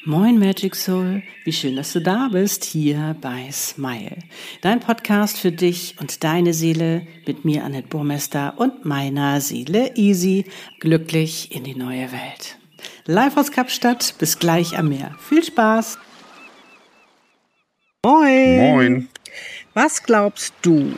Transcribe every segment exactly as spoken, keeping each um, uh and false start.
Moin Magic Soul, wie schön, dass du da bist, hier bei Smile. Dein Podcast für dich und deine Seele mit mir, Annette Burmester, und meiner Seele Easy, glücklich in die neue Welt. Live aus Kapstadt, bis gleich am Meer. Viel Spaß! Moin! Moin! Was glaubst du?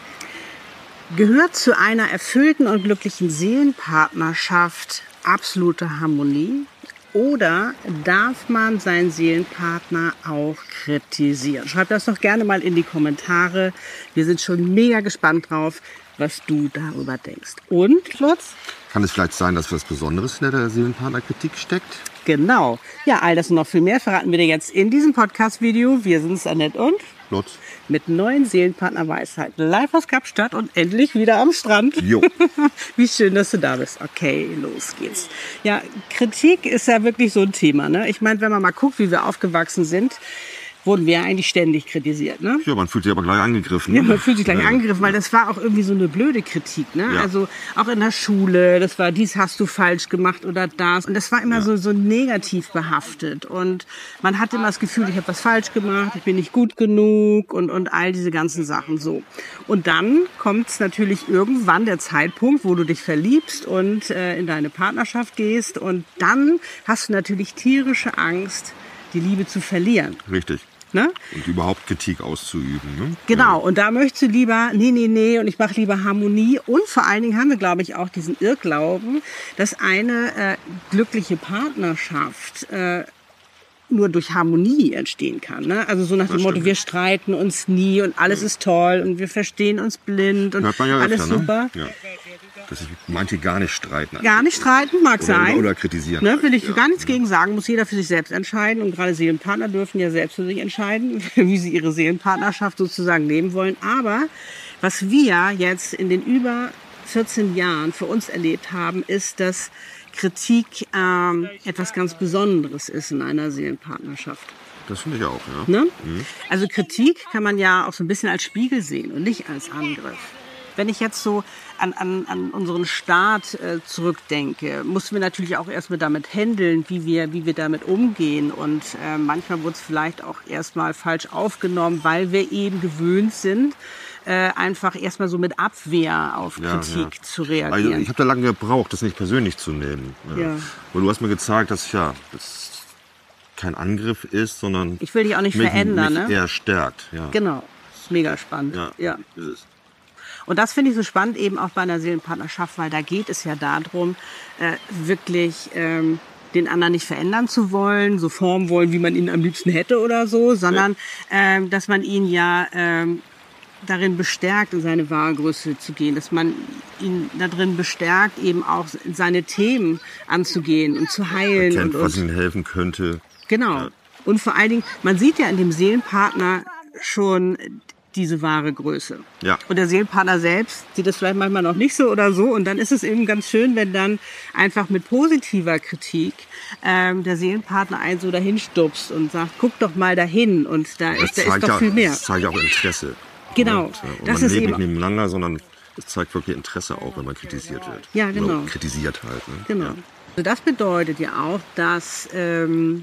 Gehört zu einer erfüllten und glücklichen Seelenpartnerschaft absolute Harmonie? Oder darf man seinen Seelenpartner auch kritisieren? Schreib das doch gerne mal in die Kommentare. Wir sind schon mega gespannt drauf, was du darüber denkst. Und, Lutz? Kann es vielleicht sein, dass was Besonderes hinter der Seelenpartnerkritik steckt? Genau. Ja, all das und noch viel mehr verraten wir dir jetzt in diesem Podcast-Video. Wir sind Annette und Lutz. Mit neuen Seelenpartnerweisheiten. Live aus Kapstadt und endlich wieder am Strand. Jo. Wie schön, dass du da bist. Okay, los geht's. Ja, Kritik ist ja wirklich so ein Thema, ne? Ich meine, wenn man mal guckt, wie wir aufgewachsen sind, wurden wir eigentlich ständig kritisiert, ne? Ja, man fühlt sich aber gleich angegriffen. Ja, man fühlt sich gleich ja. angegriffen, weil das war auch irgendwie so eine blöde Kritik, ne? Ja. Also auch in der Schule, das war, dies hast du falsch gemacht oder das. Und das war immer ja. so, so negativ behaftet. Und man hatte immer das Gefühl, ich habe was falsch gemacht, ich bin nicht gut genug und, und all diese ganzen Sachen so. Und dann kommt es natürlich irgendwann der Zeitpunkt, wo du dich verliebst und äh, in deine Partnerschaft gehst. Und dann hast du natürlich tierische Angst, die Liebe zu verlieren. Richtig. Ne? Und überhaupt Kritik auszuüben. Ne? Genau, und da möchtest du lieber, nee, nee, nee, und ich mache lieber Harmonie. Und vor allen Dingen haben wir, glaube ich, auch diesen Irrglauben, dass eine äh, glückliche Partnerschaft äh, nur durch Harmonie entstehen kann. Ne? Also so nach dem Motto, wir streiten uns nie und alles ist toll und wir verstehen uns blind und Hört man ja alles öfter, super. Ne? Ja. Dass manche gar nicht streiten. Gar nicht streiten, mag oder, sein. Oder kritisieren. Ne, will ich ja. gar nichts gegen sagen, muss jeder für sich selbst entscheiden. Und gerade Seelenpartner dürfen ja selbst für sich entscheiden, wie sie ihre Seelenpartnerschaft sozusagen leben wollen. Aber was wir jetzt in den über vierzehn Jahren für uns erlebt haben, ist, dass Kritik ähm, etwas ganz Besonderes ist in einer Seelenpartnerschaft. Das finde ich auch, ja. Ne? Mhm. Also Kritik kann man ja auch so ein bisschen als Spiegel sehen und nicht als Angriff. Wenn ich jetzt so an, an, an unseren Staat äh, zurückdenke, mussten wir natürlich auch erstmal damit handeln, wie wir, wie wir damit umgehen. Und äh, manchmal wurde es vielleicht auch erstmal falsch aufgenommen, weil wir eben gewöhnt sind, äh, einfach erstmal so mit Abwehr auf ja, Kritik ja. zu reagieren. Also ich habe da lange gebraucht, das nicht persönlich zu nehmen. Ja. Ja. Weil du hast mir gezeigt, dass ja, das kein Angriff ist, sondern ich will dich auch nicht mich, verändern, mich ne? eher stärkt. Ja. Genau, ist mega spannend. Ja, ja. ist es. Und das finde ich so spannend eben auch bei einer Seelenpartnerschaft, weil da geht es ja darum, äh, wirklich ähm, den anderen nicht verändern zu wollen, so formen wollen, wie man ihn am liebsten hätte oder so, sondern ähm, dass man ihn ja ähm, darin bestärkt, in seine wahre Größe zu gehen, dass man ihn darin bestärkt, eben auch seine Themen anzugehen und zu heilen. Erkennt, und, und was ihm helfen könnte. Genau. Ja. Und vor allen Dingen, man sieht ja in dem Seelenpartner schon diese wahre Größe. Ja. Und der Seelenpartner selbst sieht das vielleicht manchmal noch nicht so oder so. Und dann ist es eben ganz schön, wenn dann einfach mit positiver Kritik ähm, der Seelenpartner einen so dahin stupst und sagt, guck doch mal dahin. Und da ist, da ist doch ja, viel mehr. Das zeigt auch Interesse. Genau. Und, und das man ist lebt eben nicht nebeneinander, sondern es zeigt wirklich Interesse auch, wenn man kritisiert wird. Ja, genau. Oder kritisiert halt. Ne? Genau. Ja. Also das bedeutet ja auch, dass ähm,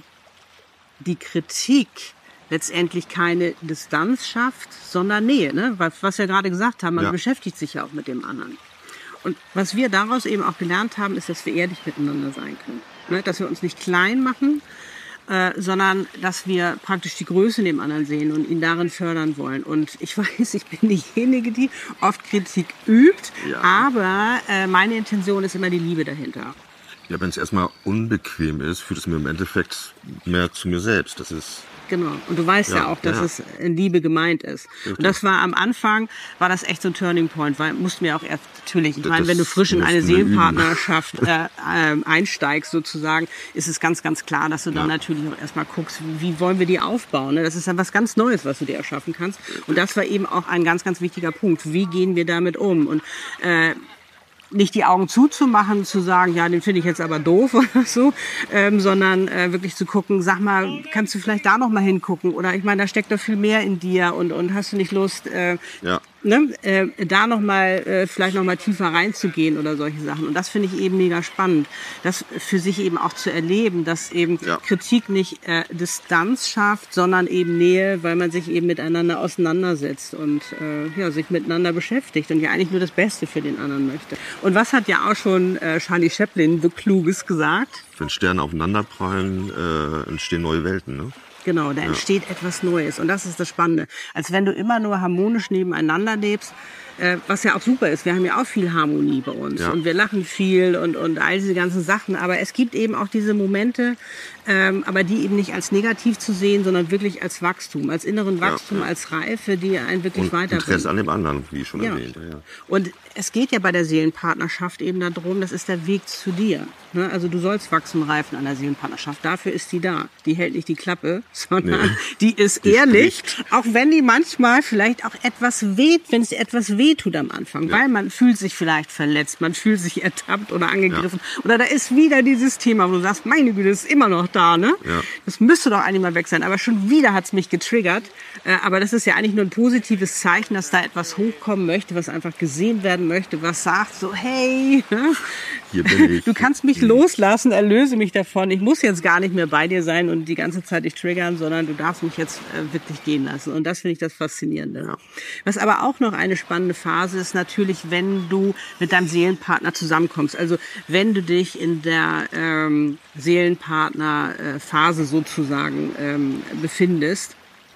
die Kritik letztendlich keine Distanz schafft, sondern Nähe, ne? Was, was wir gerade gesagt haben, man Ja. beschäftigt sich ja auch mit dem anderen. Und was wir daraus eben auch gelernt haben, ist, dass wir ehrlich miteinander sein können. Ne? Dass wir uns nicht klein machen, äh, sondern dass wir praktisch die Größe in dem anderen sehen und ihn darin fördern wollen. Und ich weiß, ich bin diejenige, die oft Kritik übt, Ja. aber äh, meine Intention ist immer die Liebe dahinter. Ja, wenn es erstmal unbequem ist, führt es mir im Endeffekt mehr zu mir selbst. Das ist Genau. Und du weißt ja, Ja, auch, dass ja. es in Liebe gemeint ist. Richtig. Und das war am Anfang, war das echt so ein Turning Point, weil mussten wir auch erst natürlich, ich Das meine, wenn du frisch in eine mussten wir üben. Seelenpartnerschaft äh, äh, einsteigst sozusagen, ist es ganz, ganz klar, dass du dann Ja. natürlich auch erstmal guckst, wie wollen wir die aufbauen. Ne? Das ist ja was ganz Neues, was du dir erschaffen kannst. Und das war eben auch ein ganz, ganz wichtiger Punkt. Wie gehen wir damit um? Und äh, nicht die Augen zuzumachen, zu sagen, ja, den finde ich jetzt aber doof oder so, ähm, sondern äh, wirklich zu gucken, sag mal, kannst du vielleicht da noch mal hingucken? Oder ich meine, da steckt doch viel mehr in dir und, und hast du nicht Lust, äh, ja. ne, äh, da nochmal, äh, vielleicht nochmal tiefer reinzugehen oder solche Sachen. Und das finde ich eben mega spannend, das für sich eben auch zu erleben, dass eben ja. Kritik nicht äh, Distanz schafft, sondern eben Nähe, weil man sich eben miteinander auseinandersetzt und äh, ja, sich miteinander beschäftigt und ja eigentlich nur das Beste für den anderen möchte. Und was hat ja auch schon äh, Charlie Chaplin so Kluges gesagt? Wenn Sterne aufeinanderprallen, äh, entstehen neue Welten, ne? Genau, da entsteht ja. etwas Neues. Und das ist das Spannende. Als wenn du immer nur harmonisch nebeneinander lebst, äh, was ja auch super ist. Wir haben ja auch viel Harmonie bei uns. Ja. Und wir lachen viel und, und all diese ganzen Sachen. Aber es gibt eben auch diese Momente, ähm, aber die eben nicht als negativ zu sehen, sondern wirklich als Wachstum, als inneren Wachstum, ja, ja. als Reife, die einen wirklich und weiterbringt. Interesse an dem anderen, wie ich schon ja. erwähnt. Ja. Und es geht ja bei der Seelenpartnerschaft eben darum, das ist der Weg zu dir. Ne? Also du sollst wachsen, reifen an der Seelenpartnerschaft. Dafür ist die da. Die hält nicht die Klappe, sondern nee. die ist die ehrlich, spricht. Auch wenn die manchmal vielleicht auch etwas weht, wenn es etwas weh tut am Anfang, ja. weil man fühlt sich vielleicht verletzt, man fühlt sich ertappt oder angegriffen. Ja. Oder da ist wieder dieses Thema, wo du sagst, meine Güte, das ist immer noch da, ne? Ja. Das müsste doch eigentlich mal weg sein. Aber schon wieder hat's mich getriggert. Äh, aber das ist ja eigentlich nur ein positives Zeichen, dass da etwas hochkommen möchte, was einfach gesehen werden möchte, was sagt so, hey, hier bin ich. Du kannst mich mhm. loslassen, erlöse mich davon. Ich muss jetzt gar nicht mehr bei dir sein und die ganze Zeit dich triggern, sondern du darfst mich jetzt äh, wirklich gehen lassen. Und das finde ich das Faszinierende. Ja. Was aber auch noch eine spannende Phase ist natürlich, wenn du mit deinem Seelenpartner zusammenkommst. Also wenn du dich in der ähm, Seelenpartner-Phase sozusagen ähm, befindest.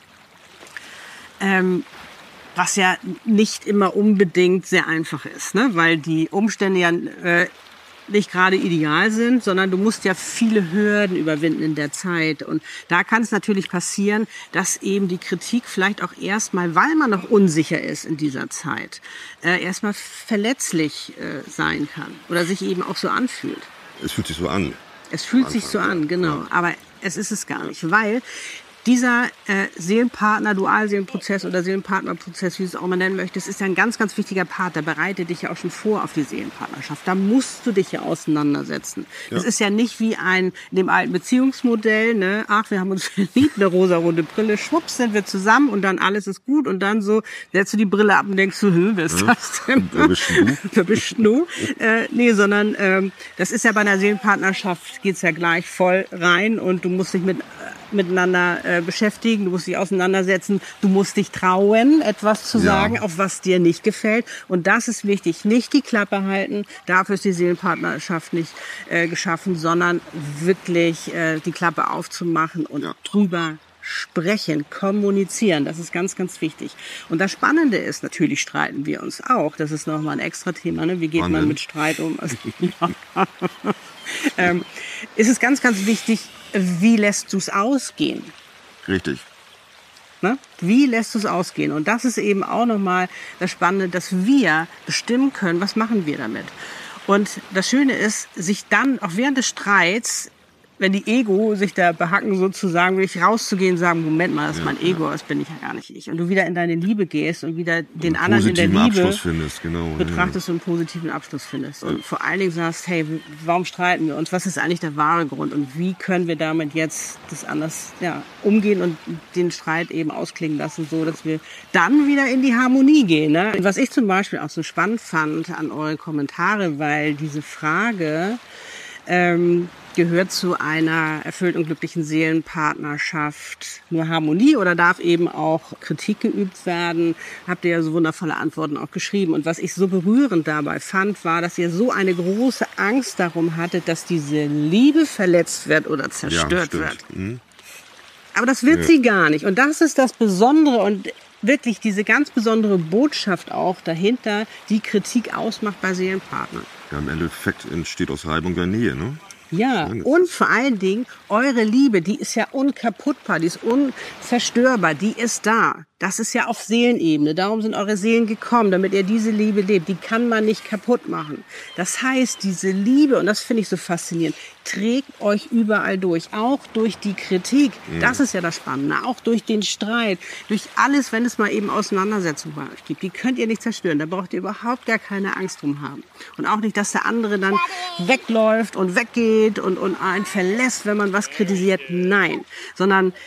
Ähm, was ja nicht immer unbedingt sehr einfach ist, ne? Weil die Umstände ja äh, nicht gerade ideal sind, sondern du musst ja viele Hürden überwinden in der Zeit. Und da kann es natürlich passieren, dass eben die Kritik vielleicht auch erstmal, weil man noch unsicher ist in dieser Zeit, äh, erstmal verletzlich äh, sein kann oder sich eben auch so anfühlt. Es fühlt sich so an. Es fühlt sich so an, genau. Aber es ist es gar nicht, weil dieser äh, Seelenpartner, Dualseelenprozess oder Seelenpartnerprozess, wie du es auch mal nennen möchtest, ist ja ein ganz, ganz wichtiger Part. Der bereitet dich ja auch schon vor auf die Seelenpartnerschaft. Da musst du dich ja auseinandersetzen. Ja. Das ist ja nicht wie ein, in dem alten Beziehungsmodell, ne, ach, wir haben uns verliebt, eine rosarote Brille, schwupps, sind wir zusammen und dann alles ist gut und dann so, setzt du die Brille ab und denkst so, hm, wer ist das denn? Wer bist du? Wer bist du? äh, nee, sondern ähm, das ist ja bei einer Seelenpartnerschaft, geht's ja gleich voll rein und du musst dich mit miteinander äh, beschäftigen, du musst dich auseinandersetzen, du musst dich trauen, etwas zu sagen, ja. auf was dir nicht gefällt. Und das ist wichtig, nicht die Klappe halten, dafür ist die Seelenpartnerschaft nicht äh, geschaffen, sondern wirklich äh, die Klappe aufzumachen und ja. drüber sprechen, kommunizieren, das ist ganz, ganz wichtig. Und das Spannende ist, natürlich streiten wir uns auch, das ist nochmal ein extra Thema, ne? Wie geht Spannend. man mit Streit um? Also, ja. ähm, ist es ganz, ganz wichtig, wie lässt du es ausgehen? Richtig. Ne? Wie lässt du es ausgehen? Und das ist eben auch nochmal das Spannende, dass wir bestimmen können, was machen wir damit. Und das Schöne ist, sich dann auch während des Streits, wenn die Ego sich da behacken sozusagen, wirklich rauszugehen und sagen, Moment mal, das ist ja, mein Ego, ja. das bin ich ja gar nicht ich. Und du wieder in deine Liebe gehst und wieder den und anderen in der Liebe Abschluss findest, genau, betrachtest ja. und einen positiven Abschluss findest. Und ja. vor allen Dingen sagst, hey, warum streiten wir uns? Was ist eigentlich der wahre Grund? Und wie können wir damit jetzt das anders ja, umgehen und den Streit eben ausklingen lassen, so dass wir dann wieder in die Harmonie gehen. Ne? Und was ich zum Beispiel auch so spannend fand an eure Kommentare, weil diese Frage ähm, gehört zu einer erfüllt und glücklichen Seelenpartnerschaft nur Harmonie oder darf eben auch Kritik geübt werden? Habt ihr ja so wundervolle Antworten auch geschrieben. Und was ich so berührend dabei fand, war, dass ihr so eine große Angst darum hattet, dass diese Liebe verletzt wird oder zerstört ja, wird. Mhm. Aber das wird ja. sie gar nicht. Und das ist das Besondere und wirklich diese ganz besondere Botschaft auch dahinter, die Kritik ausmacht bei Seelenpartnern. Ja, im Endeffekt entsteht aus Reibung der Nähe, ne? Ja, und vor allen Dingen, eure Liebe, die ist ja unkaputtbar, die ist unzerstörbar, die ist da. Das ist ja auf Seelenebene. Darum sind eure Seelen gekommen, damit ihr diese Liebe lebt. Die kann man nicht kaputt machen. Das heißt, diese Liebe, und das finde ich so faszinierend, trägt euch überall durch. Auch durch die Kritik. Das ist ja das Spannende. Auch durch den Streit. Durch alles, wenn es mal eben Auseinandersetzungen bei euch gibt. Die könnt ihr nicht zerstören. Da braucht ihr überhaupt gar keine Angst drum haben. Und auch nicht, dass der andere dann wegläuft und weggeht und, und einen verlässt, wenn man was kritisiert. Nein. Sondern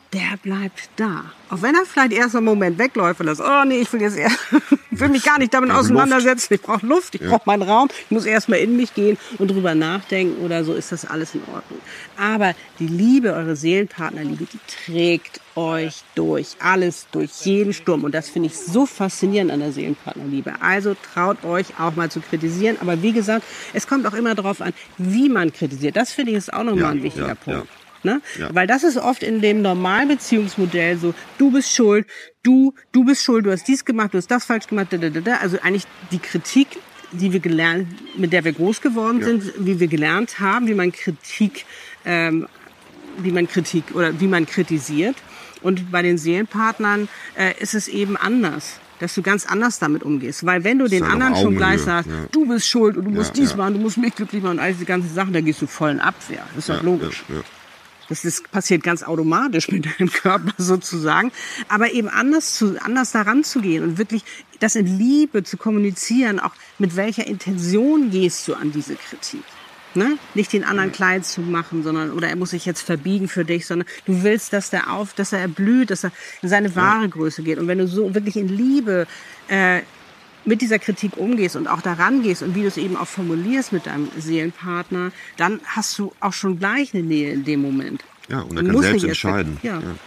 der bleibt da. Auch wenn er vielleicht erst einen Moment wegläuft und das, oh nee, ich will jetzt eher, will mich gar nicht damit auseinandersetzen, ich brauche Luft, ich ja. brauche meinen Raum, ich muss erst mal in mich gehen und drüber nachdenken oder so, ist das alles in Ordnung. Aber die Liebe, eure Seelenpartnerliebe, die trägt euch durch, alles, durch jeden Sturm. Und das finde ich so faszinierend an der Seelenpartnerliebe. Also traut euch auch mal zu kritisieren. Aber wie gesagt, es kommt auch immer darauf an, wie man kritisiert. Das finde ich ist auch nochmal ja, ein wichtiger ja, Punkt. Ja. Ne? Ja. Weil das ist oft in dem normalen Beziehungsmodell so, du bist schuld, du, du bist schuld, du hast dies gemacht, du hast das falsch gemacht, da, da, da. Also eigentlich die Kritik, die wir gelernt, mit der wir groß geworden ja. sind, wie wir gelernt haben, wie man Kritik, ähm, wie man Kritik oder wie man kritisiert. Und bei den Seelenpartnern äh, ist es eben anders, dass du ganz anders damit umgehst. Weil wenn du den anderen schon gleich sagst, ja. du bist schuld und du musst ja, dies ja. machen, du musst mich glücklich machen und all diese ganzen Sachen, da gehst du voll in Abwehr. Das ist doch ja, logisch. Ja, ja. Das ist, passiert ganz automatisch mit deinem Körper sozusagen. Aber eben anders, zu, anders daran zu gehen und wirklich das in Liebe zu kommunizieren, auch mit welcher Intention gehst du an diese Kritik. Ne? Nicht den anderen klein zu machen, sondern, oder er muss sich jetzt verbiegen für dich, sondern du willst, dass der auf, dass er erblüht, dass er in seine wahre Größe geht. Und wenn du so wirklich in Liebe äh, mit dieser Kritik umgehst und auch daran gehst und wie du es eben auch formulierst mit deinem Seelenpartner, dann hast du auch schon gleich eine Nähe in dem Moment. Ja, und er kann selbst entscheiden. Ja. Ja.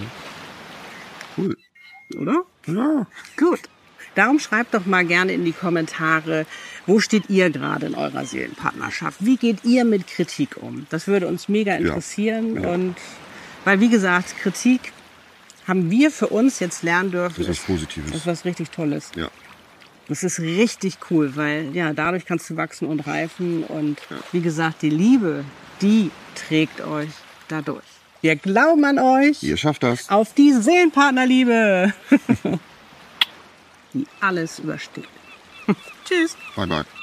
Cool. Oder? Ja. Gut. Darum schreibt doch mal gerne in die Kommentare, wo steht ihr gerade in eurer Seelenpartnerschaft? Wie geht ihr mit Kritik um? Das würde uns mega interessieren. Ja. Ja. Und weil, wie gesagt, Kritik haben wir für uns jetzt lernen dürfen. Das ist was Positives. Das ist was richtig Tolles. Ja. Das ist richtig cool, weil ja dadurch kannst du wachsen und reifen. Und ja. wie gesagt, die Liebe, die trägt euch dadurch. Wir glauben an euch. Ihr schafft das. Auf die Seelenpartnerliebe. Die alles übersteht. Tschüss. Bye, bye.